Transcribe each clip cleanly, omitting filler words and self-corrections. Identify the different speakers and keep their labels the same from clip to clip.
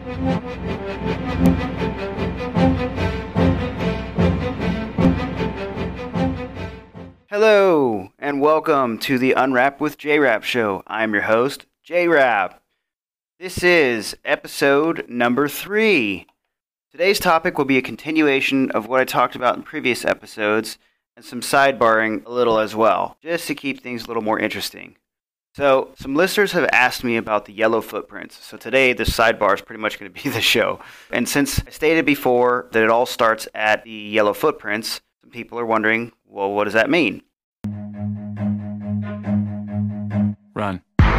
Speaker 1: Hello, and welcome to the Unwrap with J-Rap show. I'm your host, J-Rap. This is episode number 3. Today's topic will be a continuation of what I talked about in previous episodes, and some sidebarring a little as well, just to keep things a little more interesting. So, some listeners have asked me about the yellow footprints, so today this sidebar is pretty much going to be the show. And since I stated before that it all starts at the yellow footprints, some people are wondering, well, what does that mean?
Speaker 2: Run.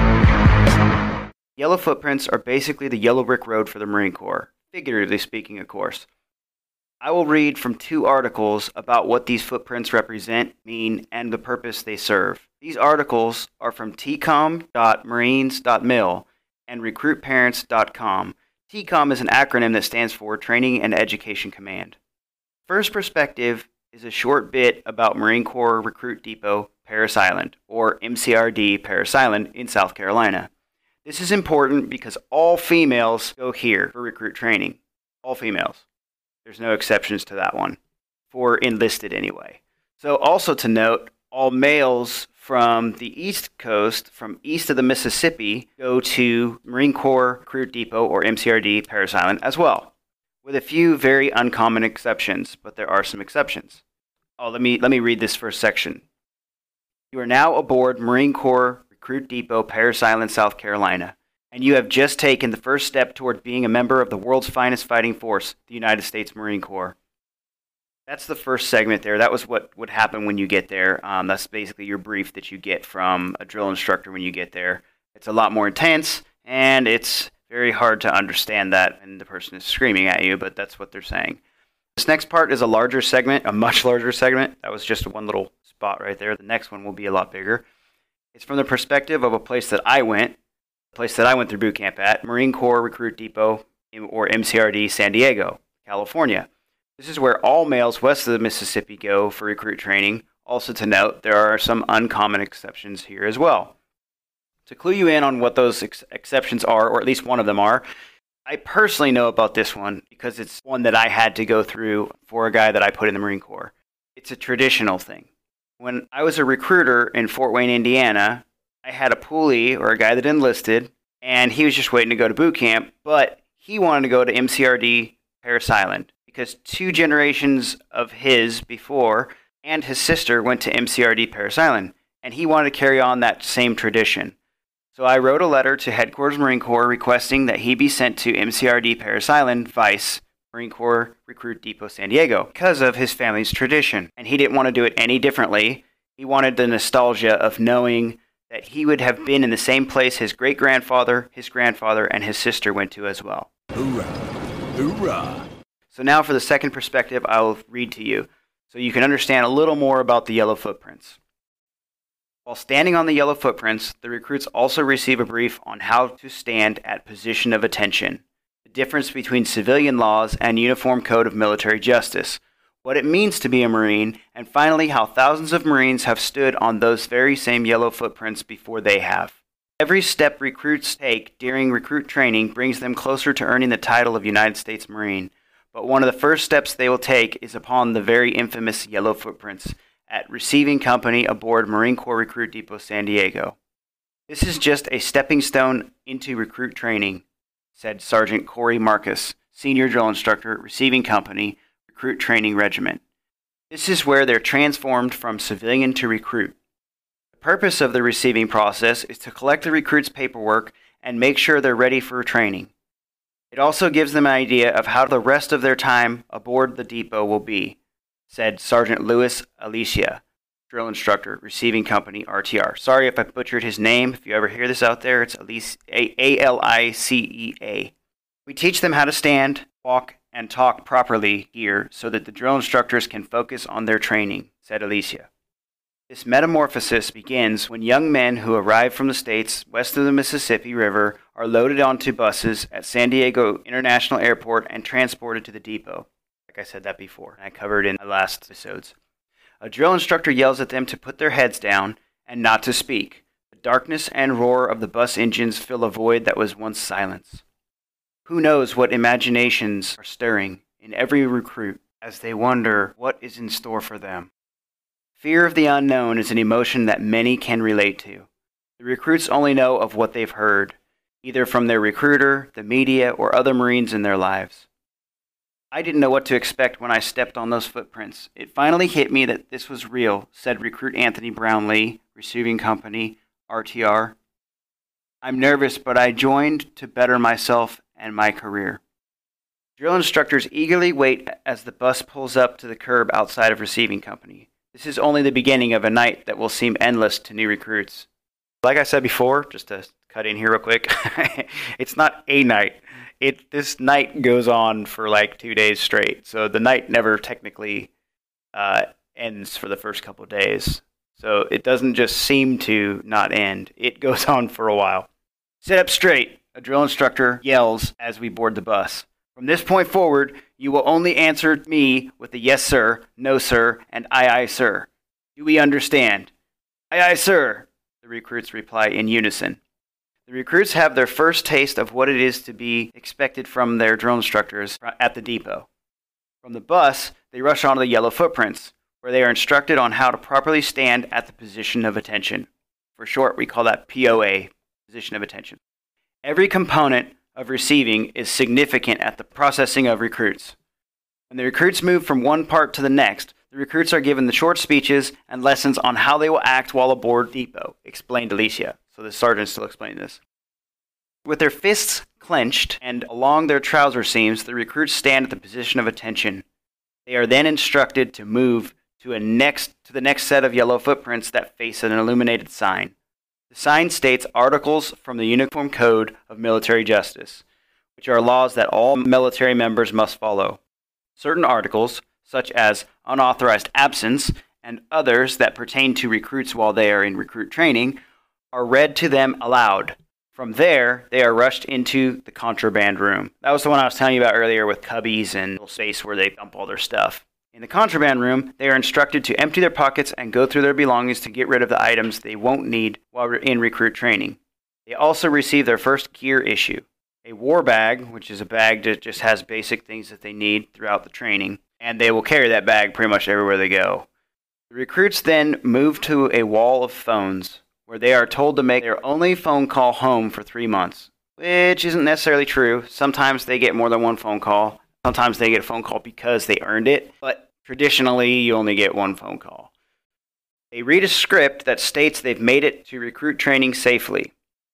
Speaker 1: Yellow footprints are basically the yellow brick road for the Marine Corps, figuratively speaking, of course. I will read from 2 articles about what these footprints represent, mean, and the purpose they serve. These articles are from tcom.marines.mil and recruitparents.com. TCOM is an acronym that stands for Training and Education Command. First perspective is a short bit about Marine Corps Recruit Depot, Parris Island, or MCRD Parris Island in South Carolina. This is important because all females go here for recruit training. All females. There's no exceptions to that one, for enlisted anyway. So also to note, all males from the East Coast, from east of the Mississippi, go to Marine Corps Recruit Depot, or MCRD Parris Island as well, with a few very uncommon exceptions, but there are some exceptions. Let me read this first section. You are now aboard Marine Corps Recruit Depot, Parris Island, South Carolina, and you have just taken the first step toward being a member of the world's finest fighting force, the United States Marine Corps. That's the first segment there. That was what would happen when you get there. That's basically your brief that you get from a drill instructor when you get there. It's a lot more intense, and it's very hard to understand that, and the person is screaming at you, but that's what they're saying. This next part is a larger segment, a much larger segment. That was just one little spot right there. The next one will be a lot bigger. It's from the perspective of a place that I went through boot camp at, Marine Corps Recruit Depot, or MCRD, San Diego, California. This is where all males west of the Mississippi go for recruit training. Also to note, there are some uncommon exceptions here as well. To clue you in on what those exceptions are, or at least one of them are, I personally know about this one because it's one that I had to go through for a guy that I put in the Marine Corps. It's a traditional thing. When I was a recruiter in Fort Wayne, Indiana, I had a poolee, or a guy that enlisted, and he was just waiting to go to boot camp, but he wanted to go to MCRD Parris Island because 2 generations of his before and his sister went to MCRD Parris Island, and he wanted to carry on that same tradition. So I wrote a letter to Headquarters Marine Corps requesting that he be sent to MCRD Parris Island, vice Marine Corps Recruit Depot, San Diego, because of his family's tradition. And he didn't want to do it any differently. He wanted the nostalgia of knowing that he would have been in the same place his great-grandfather, his grandfather, and his sister went to as well.
Speaker 2: Hoorah! Hoorah!
Speaker 1: So now for the second perspective, I will read to you, so you can understand a little more about the yellow footprints. While standing on the yellow footprints, the recruits also receive a brief on how to stand at position of attention, the difference between civilian laws and Uniform Code of Military Justice, what it means to be a Marine, and finally how thousands of Marines have stood on those very same yellow footprints before they have. Every step recruits take during recruit training brings them closer to earning the title of United States Marine, but one of the first steps they will take is upon the very infamous yellow footprints at Receiving Company aboard Marine Corps Recruit Depot, San Diego. This is just a stepping stone into recruit training, said Sergeant Corey Marcus, Senior Drill Instructor, Receiving Company, Recruit Training Regiment. This is where they're transformed from civilian to recruit. The purpose of the receiving process is to collect the recruits' paperwork and make sure they're ready for training. It also gives them an idea of how the rest of their time aboard the depot will be, said Sergeant Louis Alicia, Drill Instructor, Receiving Company, RTR. Sorry if I butchered his name. If you ever hear this out there, it's Alicia, Alicea. We teach them how to stand, walk, and talk properly here so that the drill instructors can focus on their training, said Alicia. This metamorphosis begins when young men who arrive from the states west of the Mississippi River are loaded onto buses at San Diego International Airport and transported to the depot. Like I said that before, I covered in the last episodes. A drill instructor yells at them to put their heads down and not to speak. The darkness and roar of the bus engines fill a void that was once silence. Who knows what imaginations are stirring in every recruit as they wonder what is in store for them. Fear of the unknown is an emotion that many can relate to. The recruits only know of what they've heard, either from their recruiter, the media, or other Marines in their lives. I didn't know what to expect when I stepped on those footprints. It finally hit me that this was real, said recruit Anthony Brownlee, Receiving Company, RTR. I'm nervous, but I joined to better myself and my career. Drill instructors eagerly wait as the bus pulls up to the curb outside of Receiving Company. This is only the beginning of a night that will seem endless to new recruits. Like I said before, just to cut in here real quick, it's not a night. This night goes on for like 2 days straight. So the night never technically ends for the first couple of days. So it doesn't just seem to not end. It goes on for a while. Sit up straight, a drill instructor yells as we board the bus. From this point forward, you will only answer me with a yes, sir, no, sir, and aye, sir. Do we understand? Aye, sir, the recruits reply in unison. The recruits have their first taste of what it is to be expected from their drill instructors at the depot. From the bus, they rush onto the yellow footprints, where they are instructed on how to properly stand at the position of attention. For short, we call that POA, position of attention. Every component of receiving is significant at the processing of recruits. When the recruits move from one part to the next, the recruits are given the short speeches and lessons on how they will act while aboard depot, explained Alicia. So the sergeant's still explaining this. With their fists clenched and along their trouser seams, the recruits stand at the position of attention. They are then instructed to move to the next set of yellow footprints that face an illuminated sign. The sign states articles from the Uniform Code of Military Justice, which are laws that all military members must follow. Certain articles, such as unauthorized absence and others that pertain to recruits while they are in recruit training, are read to them aloud. From there, they are rushed into the contraband room. That was the one I was telling you about earlier with cubbies and a space where they dump all their stuff. In the contraband room, they are instructed to empty their pockets and go through their belongings to get rid of the items they won't need while in recruit training. They also receive their first gear issue, a war bag, which is a bag that just has basic things that they need throughout the training, and they will carry that bag pretty much everywhere they go. The recruits then move to a wall of phones, where they are told to make their only phone call home for 3 months, which isn't necessarily true. Sometimes they get more than one phone call. Sometimes they get a phone call because they earned it, but traditionally you only get one phone call. They read a script that states they've made it to recruit training safely.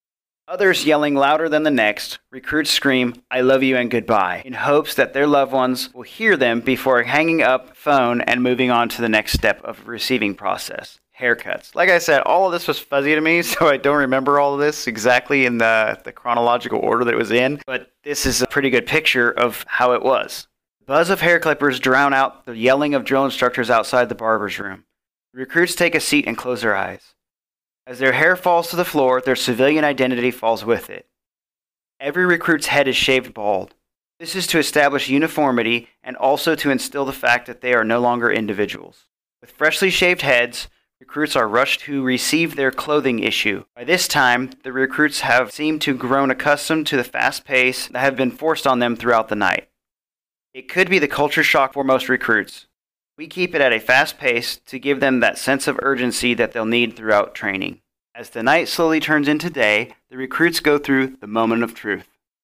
Speaker 1: Others yelling louder than the next, recruits scream, "I love you and goodbye," in hopes that their loved ones will hear them before hanging up the phone and moving on to the next step of the receiving process. Haircuts. Like I said, all of this was fuzzy to me, so I don't remember all of this exactly in the chronological order that it was in, but this is a pretty good picture of how it was. The buzz of hair clippers drown out the yelling of drill instructors outside the barber's room. The recruits take a seat and close their eyes. As their hair falls to the floor, their civilian identity falls with it. Every recruit's head is shaved bald. This is to establish uniformity and also to instill the fact that they are no longer individuals. With freshly shaved heads, recruits are rushed to receive their clothing issue. By this time, the recruits have seemed to grown accustomed to the fast pace that have been forced on them throughout the night. It could be the culture shock for most recruits. We keep it at a fast pace to give them that sense of urgency that they'll need throughout training. As the night slowly turns into day, the recruits go through the moment of truth.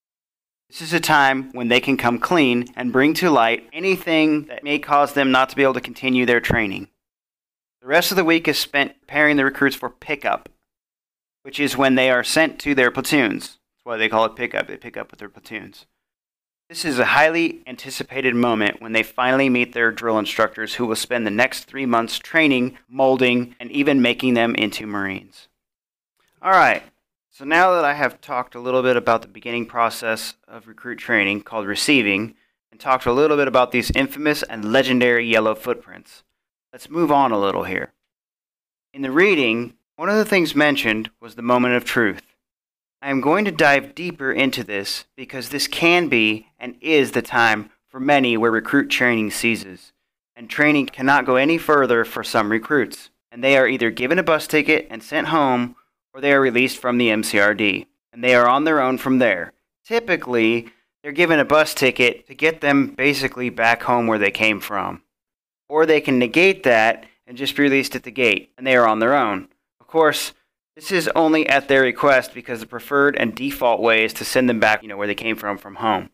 Speaker 1: This is a time when they can come clean and bring to light anything that may cause them not to be able to continue their training. The rest of the week is spent preparing the recruits for pickup, which is when they are sent to their platoons. That's why they call it pickup. They pick up with their platoons. This is a highly anticipated moment when they finally meet their drill instructors who will spend the next 3 months training, molding, and even making them into Marines. All right, so now that I have talked a little bit about the beginning process of recruit training called receiving, and talked a little bit about these infamous and legendary yellow footprints, let's move on a little here. In the reading, one of the things mentioned was the moment of truth. I am going to dive deeper into this because this can be and is the time for many where recruit training ceases, and training cannot go any further for some recruits, and they are either given a bus ticket and sent home, or they are released from the MCRD, and they are on their own from there. Typically, they're given a bus ticket to get them basically back home where they came from. Or they can negate that and just be released at the gate, and they are on their own. Of course, this is only at their request because the preferred and default way is to send them back, where they came from home.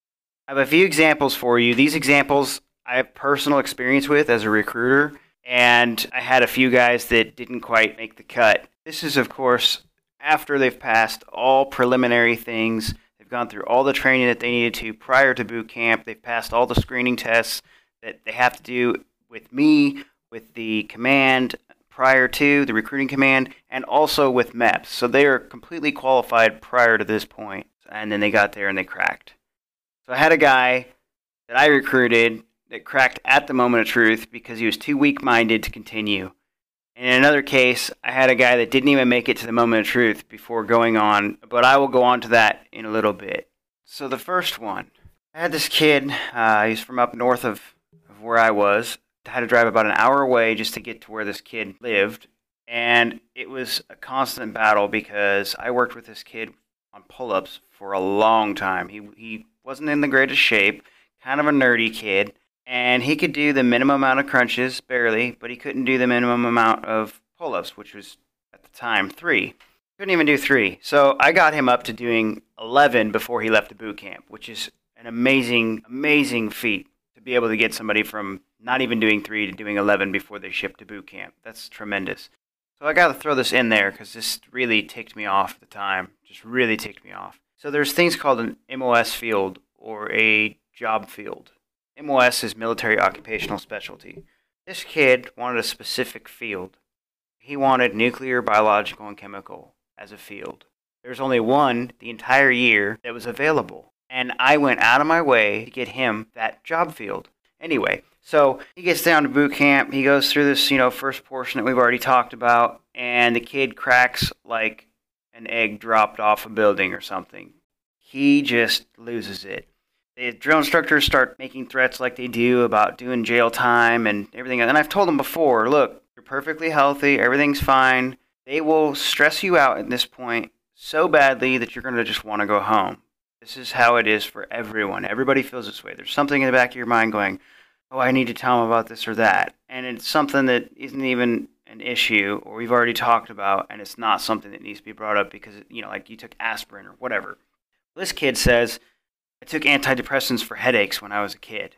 Speaker 1: I have a few examples for you. These examples I have personal experience with as a recruiter, and I had a few guys that didn't quite make the cut. This is, of course, after they've passed all preliminary things. They've gone through all the training that they needed to prior to boot camp. They've passed all the screening tests that they have to do with me, with the command prior to the recruiting command, and also with MEPS. So they are completely qualified prior to this point. And then they got there and they cracked. So I had a guy that I recruited that cracked at the moment of truth because he was too weak-minded to continue. And in another case, I had a guy that didn't even make it to the moment of truth before going on, but I will go on to that in a little bit. So the first one, I had this kid, he's from up north of where I was. I had to drive about an hour away just to get to where this kid lived. And it was a constant battle because I worked with this kid on pull-ups for a long time. He wasn't in the greatest shape, kind of a nerdy kid. And he could do the minimum amount of crunches, barely, but he couldn't do the minimum amount of pull-ups, which was, at the time, 3. Couldn't even do 3. So I got him up to doing 11 before he left the boot camp, which is an amazing, amazing feat to be able to get somebody from not even doing 3 to doing 11 before they ship to boot camp. That's tremendous. So I got to throw this in there because this really ticked me off at the time. Just really ticked me off. So there's things called an MOS field or a job field. MOS is military occupational specialty. This kid wanted a specific field. He wanted nuclear, biological, and chemical as a field. There's only one the entire year that was available. And I went out of my way to get him that job field. Anyway, so he gets down to boot camp. He goes through this, first portion that we've already talked about. And the kid cracks like an egg dropped off a building or something. He just loses it. The drill instructors start making threats like they do about doing jail time and everything. And I've told them before, look, you're perfectly healthy, everything's fine. They will stress you out at this point so badly that you're going to just want to go home. This is how it is for everyone. Everybody feels this way. There's something in the back of your mind going, oh, I need to tell them about this or that. And it's something that isn't even an issue or we've already talked about, and it's not something that needs to be brought up because, like you took aspirin or whatever. This kid says, I took antidepressants for headaches when I was a kid.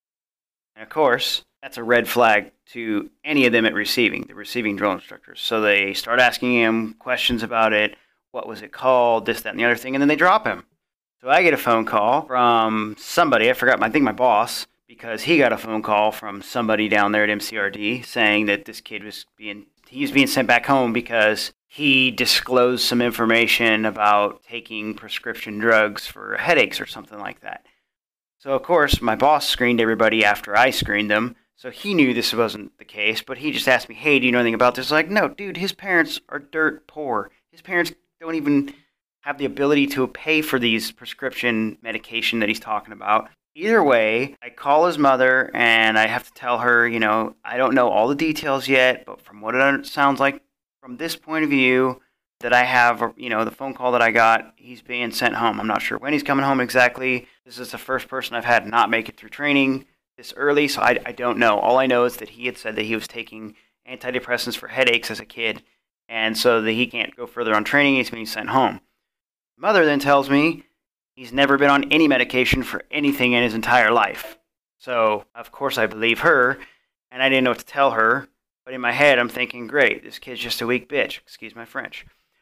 Speaker 1: And of course, that's a red flag to any of them the receiving drill instructors. So they start asking him questions about it. What was it called? This, that, and the other thing. And then they drop him. So I get a phone call from somebody. I forgot, I think my boss, because he got a phone call from somebody down there at MCRD saying that this kid was being sent back home because he disclosed some information about taking prescription drugs for headaches or something like that. So, of course, my boss screened everybody after I screened them, so he knew this wasn't the case, but he just asked me, hey, do you know anything about this? Like, no, dude, his parents are dirt poor. His parents don't even have the ability to pay for these prescription medication that he's talking about. Either way, I call his mother, and I have to tell her, I don't know all the details yet, but from what it sounds like, from this point of view that I have, the phone call that I got, he's being sent home. I'm not sure when he's coming home exactly. This is the first person I've had not make it through training this early, so I don't know. All I know is that he had said that he was taking antidepressants for headaches as a kid, and so that he can't go further on training, he's being sent home. Mother then tells me he's never been on any medication for anything in his entire life. So, of course, I believe her, and I didn't know what to tell her. But in my head, I'm thinking, great, this kid's just a weak bitch. Excuse my French.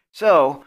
Speaker 1: So,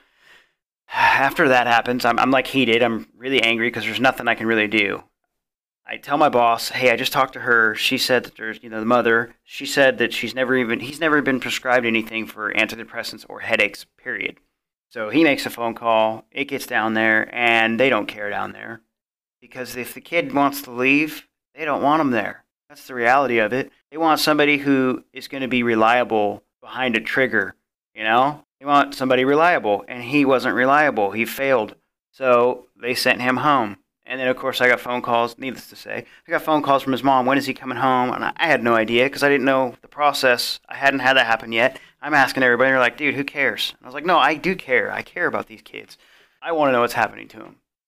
Speaker 1: after that happens, I'm like heated. I'm really angry because there's nothing I can really do. I tell my boss, hey, I just talked to her. She said that there's, the mother, she said that he's never been prescribed anything for antidepressants or headaches, period. So he makes a phone call. It gets down there, and they don't care down there. Because if the kid wants to leave, they don't want him there. That's the reality of it. They want somebody who is going to be reliable behind a trigger, They want somebody reliable, and he wasn't reliable. He failed. So they sent him home. And then, of course, I got phone calls, needless to say. I got phone calls from his mom, when is he coming home? And I had no idea because I didn't know the process. I hadn't had that happen yet. I'm asking everybody, they're like, dude, who cares? And I was like, no, I do care. I care about these kids. I want to know what's happening to them.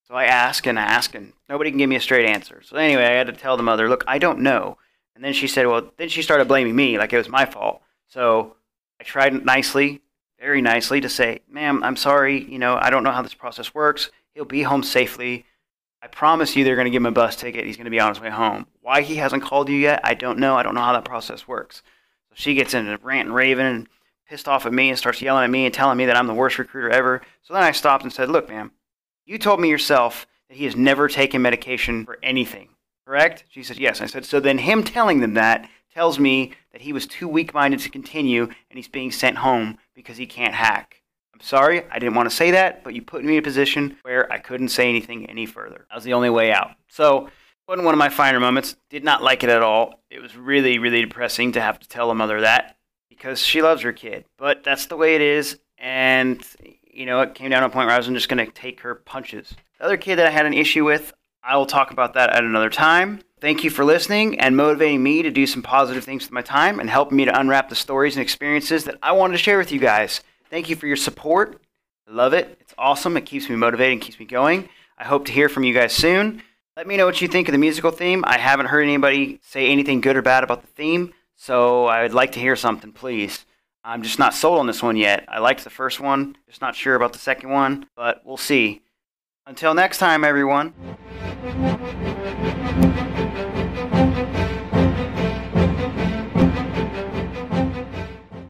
Speaker 1: So I ask and nobody can give me a straight answer. So anyway, I had to tell the mother, look, I don't know. And then she said, well, then she started blaming me like it was my fault. So I tried nicely, very nicely, to say, ma'am, I'm sorry, I don't know how this process works. He'll be home safely. I promise you they're going to give him a bus ticket. He's going to be on his way home. Why he hasn't called you yet, I don't know. I don't know how that process works. So she gets into rant and raving and pissed off at me and starts yelling at me and telling me that I'm the worst recruiter ever. So then I stopped and said, look, ma'am, you told me yourself that he has never taken medication for anything, correct? She said, yes. I said, so then him telling them that tells me that he was too weak-minded to continue and he's being sent home because he can't hack. I'm sorry, I didn't want to say that, but you put me in a position where I couldn't say anything any further. That was the only way out. So it wasn't one of my finer moments. Did not like it at all. It was really, really depressing to have to tell a mother that because she loves her kid. But that's the way it is. And, it came down to a point where I was just going to take her punches. The other kid that I had an issue with, I will talk about that at another time. Thank you for listening and motivating me to do some positive things with my time and helping me to unwrap the stories and experiences that I wanted to share with you guys. Thank you for your support. I love it. It's awesome. It keeps me motivated and keeps me going. I hope to hear from you guys soon. Let me know what you think of the musical theme. I haven't heard anybody say anything good or bad about the theme, so I would like to hear something, please. I'm just not sold on this one yet. I liked the first one. Just not sure about the second one, but we'll see. Until next time, everyone.